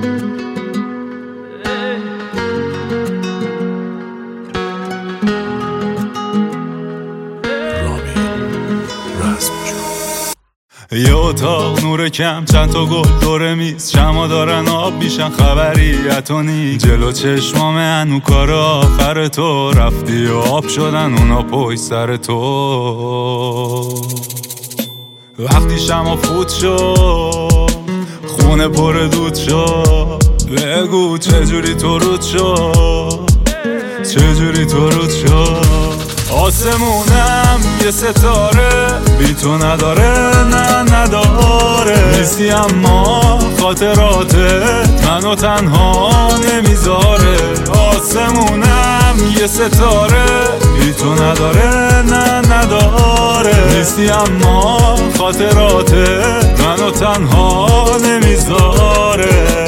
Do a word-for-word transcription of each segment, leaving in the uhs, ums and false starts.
یه اتاق نور کم، چند تا گل دور میز، شما دارن آب میشن، خبری اتونی جلو چشمام هنو کار آخر تو رفتی و آب شدن اونا پشت سر تو. وقتی شما فوت شد خونه پر دود شد، بگو چجوری تو رود شد، چجوری تو رود شد. آسمونم یه ستاره بی تو نداره، نه نداره، نیستی اما خاطراتت منو تنها نمیذاره. آسمونم یه ستاره بی تو نداره، نه نداره، نیستی اما خاطراتت منو تنها نمیذاره.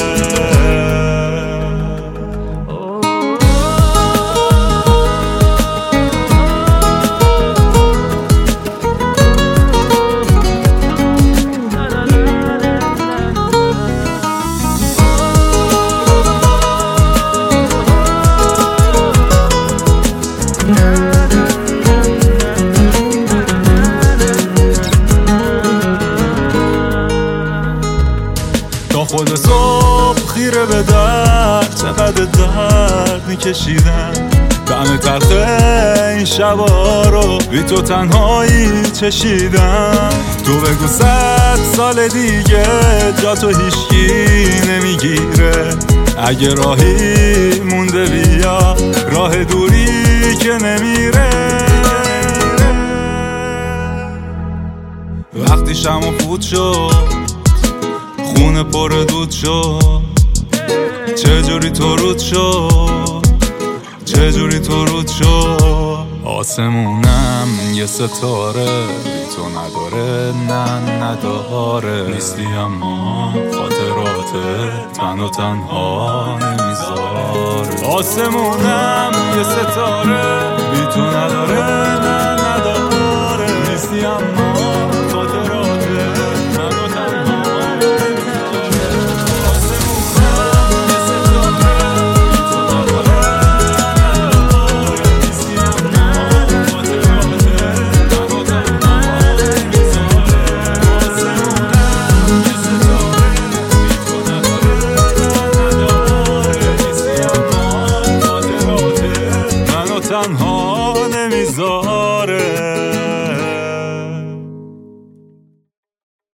تا خود صبح خیره به درد، چقدر درد میکشیدم، دم تلخه این شبا رو بی تو تنهایی چشیدم. تو بگو صد سال دیگه جا تو هیچکی نمیگیره، اگه راهی مونده بیا راه دوری که نمیره. وقتی شما فوت شد خونه پر دود شد، چجوری تو رود شد، چجوری تو رود شد. آسمونم یه ستاره بی تو نداره، نه نداره، نیستی اما خاطراتت منو تنها نمیذاره. آسمونم یه ستاره بی تو نداره، نه نداره، نیستی اما